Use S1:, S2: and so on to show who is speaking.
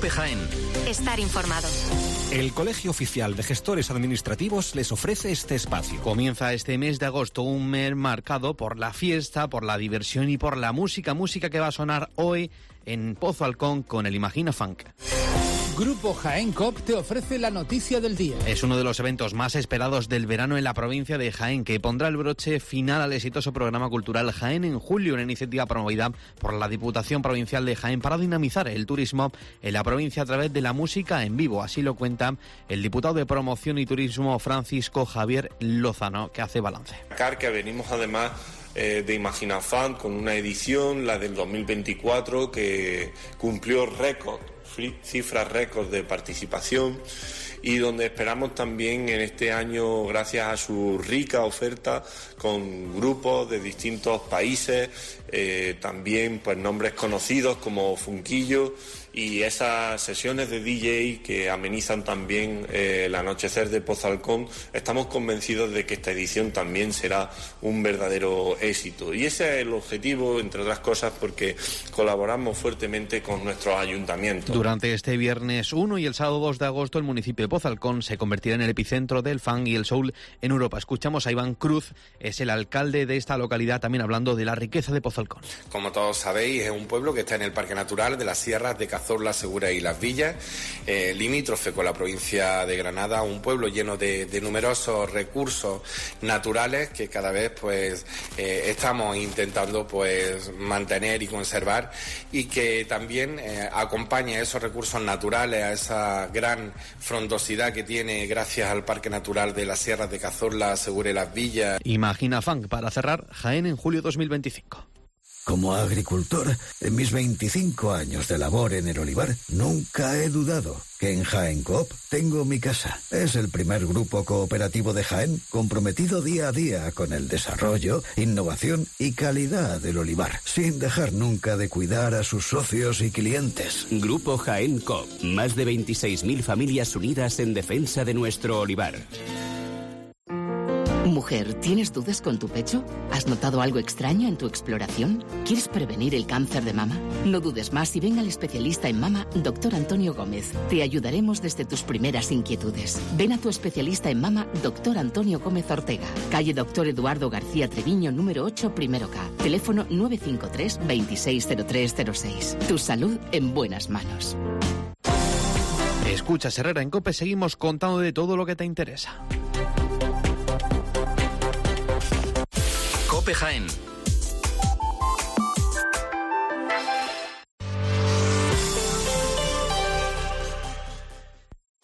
S1: COPE Jaén.
S2: Estar informado.
S3: El Colegio Oficial de Gestores Administrativos les ofrece este espacio.
S1: Comienza este mes de agosto, un mes marcado por la fiesta, por la diversión y por la música que va a sonar hoy en Pozo Alcón con el Imagina Funk.
S4: Grupo Jaén COP te ofrece la noticia del día.
S1: Es uno de los eventos más esperados del verano en la provincia de Jaén, que pondrá el broche final al exitoso programa cultural Jaén en Julio, una iniciativa promovida por la Diputación Provincial de Jaén para dinamizar el turismo en la provincia a través de la música en vivo. Así lo cuenta el diputado de Promoción y Turismo Francisco Javier Lozano, que hace balance.
S5: Que venimos además de Imagina Funk con una edición, la del 2024, que cumplió cifras récord de participación, y donde esperamos también en este año, gracias a su rica oferta, con grupos de distintos países, también pues nombres conocidos como Funquillo, y esas sesiones de DJ que amenizan también el anochecer de Pozo Alcón. Estamos convencidos de que esta edición también será un verdadero éxito, y ese es el objetivo, entre otras cosas, porque colaboramos fuertemente con nuestros ayuntamientos.
S1: Durante este viernes 1 y el sábado 2 de agosto, el municipio de Pozo Alcón se convertirá en el epicentro del funk y el soul en Europa. Escuchamos a Iván Cruz, es el alcalde de esta localidad, también hablando de la riqueza de Pozo Alcón.
S6: Como todos sabéis, es un pueblo que está en el Parque Natural de las Sierras de Cazorla, Segura y Las Villas, limítrofe con la provincia de Granada, un pueblo lleno de numerosos recursos naturales que cada vez estamos intentando mantener y conservar, y que también acompaña esos recursos naturales a esa gran frondosidad que tiene gracias al Parque Natural de las Sierras de Cazorla, Segura y Las Villas.
S1: Imagina Funk para cerrar Jaén en julio 2025.
S7: Como agricultor, en mis 25 años de labor en el olivar, nunca he dudado que en Jaén Coop tengo mi casa. Es el primer grupo cooperativo de Jaén comprometido día a día con el desarrollo, innovación y calidad del olivar, sin dejar nunca de cuidar a sus socios y clientes.
S8: Grupo Jaén Coop, más de 26.000 familias unidas en defensa de nuestro olivar.
S9: Mujer, ¿tienes dudas con tu pecho? ¿Has notado algo extraño en tu exploración? ¿Quieres prevenir el cáncer de mama? No dudes más y ven al especialista en mama, Dr. Antonio Gómez. Te ayudaremos desde tus primeras inquietudes. Ven a tu especialista en mama, Dr. Antonio Gómez Ortega. Calle Dr. Eduardo García Treviño, número 8, primero K. Teléfono 953 260306. Tu salud en buenas manos.
S1: Escucha Herrera en COPE, seguimos contando de todo lo que te interesa. COPE Jaén.